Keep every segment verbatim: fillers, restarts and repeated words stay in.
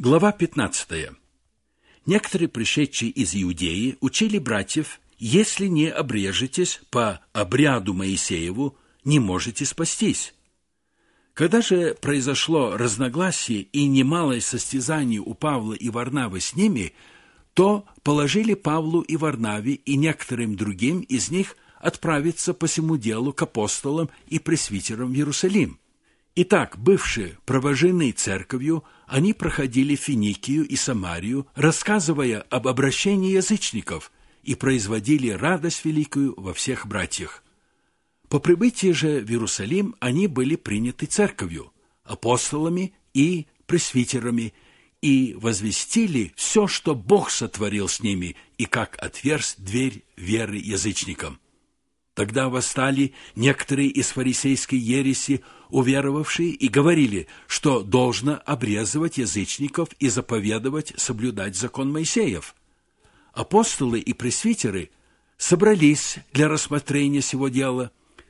Глава пятнадцатая. Некоторые, пришедшие из Иудеи, учили братьев: «Если не обрежетесь по обряду Моисееву, не можете спастись». Когда же произошло разногласие и немалое состязание у Павла и Варнавы с ними, то положили Павлу и Варнаве и некоторым другим из них отправиться по сему делу к апостолам и пресвитерам в Иерусалим. Итак, бывшие провожены церковью, они проходили Финикию и Самарию, рассказывая об обращении язычников, и производили радость великую во всех братьях. По прибытии же в Иерусалим они были приняты церковью, апостолами и пресвитерами, и возвестили все, что Бог сотворил с ними, и как отверз дверь веры язычникам. Тогда восстали некоторые из фарисейской ереси, уверовавшие, и говорили, что должно обрезывать язычников и заповедовать соблюдать закон Моисеев. Апостолы и пресвитеры собрались для рассмотрения сего дела.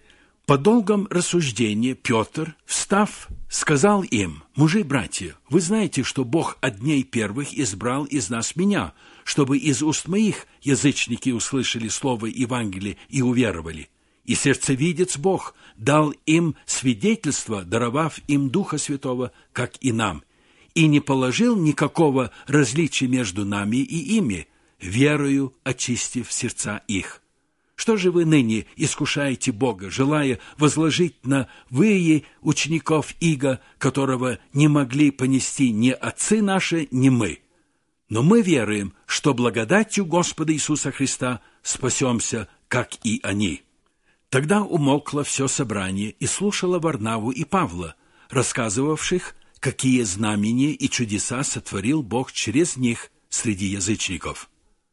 По долгом рассуждении Петр, встав, сказал им: «Мужи-братья, вы знаете, что Бог от дней первых избрал из нас меня, чтобы из уст моих язычники услышали слово Евангелия и уверовали. И сердцевидец Бог дал им свидетельство, даровав им Духа Святого, как и нам, и не положил никакого различия между нами и ими, верою очистив сердца их. Что же вы ныне искушаете Бога, желая возложить на вы учеников иго, которого не могли понести ни отцы наши, ни мы? Но мы веруем, что благодатью Господа Иисуса Христа спасемся, как и они». Тогда умолкло все собрание и слушало Варнаву и Павла, рассказывавших, какие знамения и чудеса сотворил Бог через них среди язычников.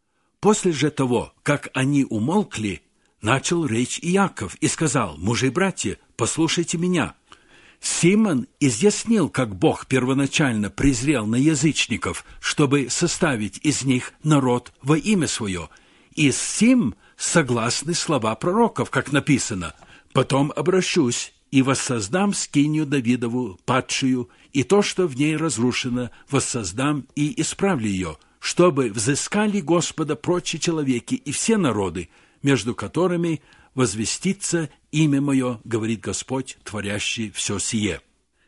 После же того, как они умолкли, начал речь Иаков и сказал: «Мужи-братья, послушайте меня. Симон изъяснил, как Бог первоначально презрел на язычников, чтобы составить из них народ во имя свое, и с сим согласны слова пророков, как написано: «Потом обращусь и воссоздам скинию Давидову падшую, и то, что в ней разрушено, воссоздам и исправлю ее, чтобы взыскали Господа прочие человеки и все народы, между которыми возвестится имя мое, говорит Господь, творящий все сие.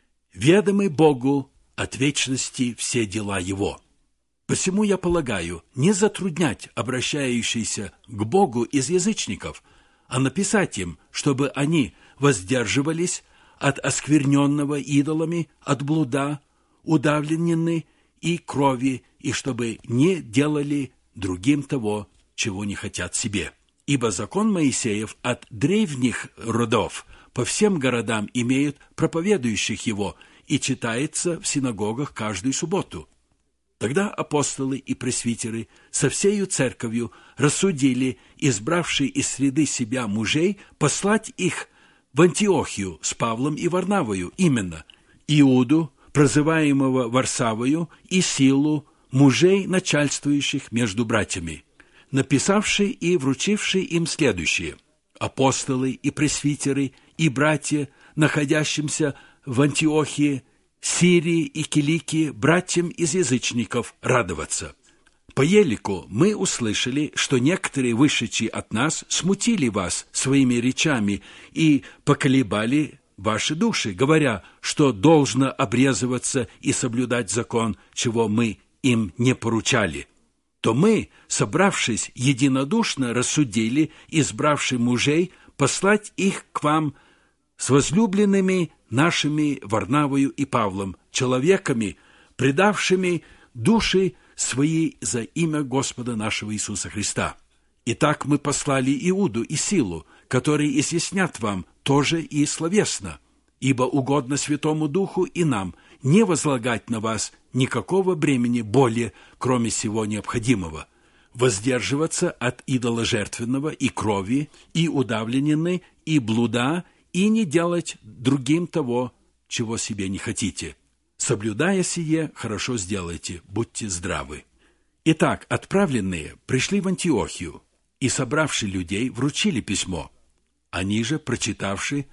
Ведомы Богу от вечности все дела Его. Посему я полагаю не затруднять обращающихся к Богу из язычников, а написать им, чтобы они воздерживались от оскверненного идолами, от блуда, удавленны и крови, и чтобы не делали другим того, чего не хотят себе. Ибо закон Моисеев от древних родов по всем городам имеют проповедующих его и читается в синагогах каждую субботу». Тогда апостолы и пресвитеры со всею церковью рассудили, избравшие из среды себя мужей, послать их в Антиохию с Павлом и Варнавою, именно Иуду, прозываемого Варсавою, и Силу, мужей, начальствующих между братьями, написавший и вручивший им следующее: «Апостолы и пресвитеры и братья, находящимся в Антиохии, Сирии и Киликии, братьям из язычников, радоваться. По елику мы услышали, что некоторые, вышедшие от нас, смутили вас своими речами и поколебали ваши души, говоря, что должно обрезываться и соблюдать закон, чего мы им не поручали. То мы, собравшись единодушно, рассудили, избравши мужей, послать их к вам с возлюбленными нашими Варнавою и Павлом, человеками, предавшими души свои за имя Господа нашего Иисуса Христа. Итак, мы послали Иуду и Силу, которые изъяснят вам тоже и словесно, ибо угодно Святому Духу и нам не возлагать на вас никакого бремени более, кроме всего необходимого, воздерживаться от идоложертвенного и крови, и удавленины, и блуда, и не делать другим того, чего себе не хотите. Соблюдая сие, хорошо сделайте, будьте здравы». Итак, отправленные пришли в Антиохию, и, собравши людей, вручили письмо. Они же, прочитавши,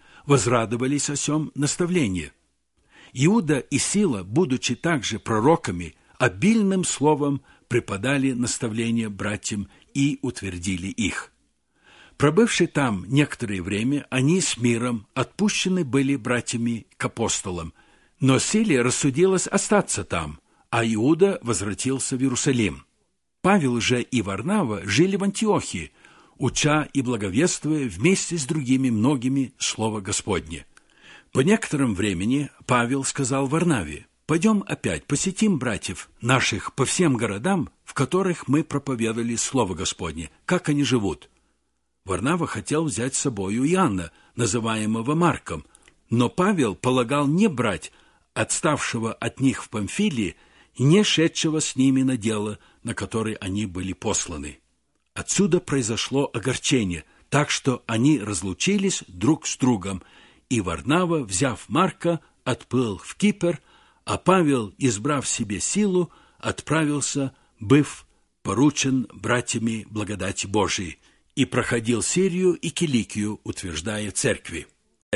возрадовались о сем наставлении. Иуда и Сила, будучи также пророками, обильным словом преподали наставления братьям и утвердили их. Пробывши там некоторое время, они с миром отпущены были братьями к апостолам, но Силе рассудилось остаться там, а Иуда возвратился в Иерусалим. Павел же и Варнава жили в Антиохии, уча и благовествуя вместе с другими многими слово Господне. По некотором времени Павел сказал Варнаве: «Пойдем опять посетим братьев наших по всем городам, в которых мы проповедовали слово Господне, как они живут». Варнава хотел взять с собою Иоанна, называемого Марком, но Павел полагал не брать отставшего от них в Памфилии и не шедшего с ними на дело, на которое они были посланы. Отсюда произошло огорчение, так что они разлучились друг с другом, и Варнава, взяв Марка, отплыл в Кипр, а Павел, избрав себе силу, отправился, быв поручен братьями благодати Божией, и проходил Сирию и Киликию, утверждая церкви.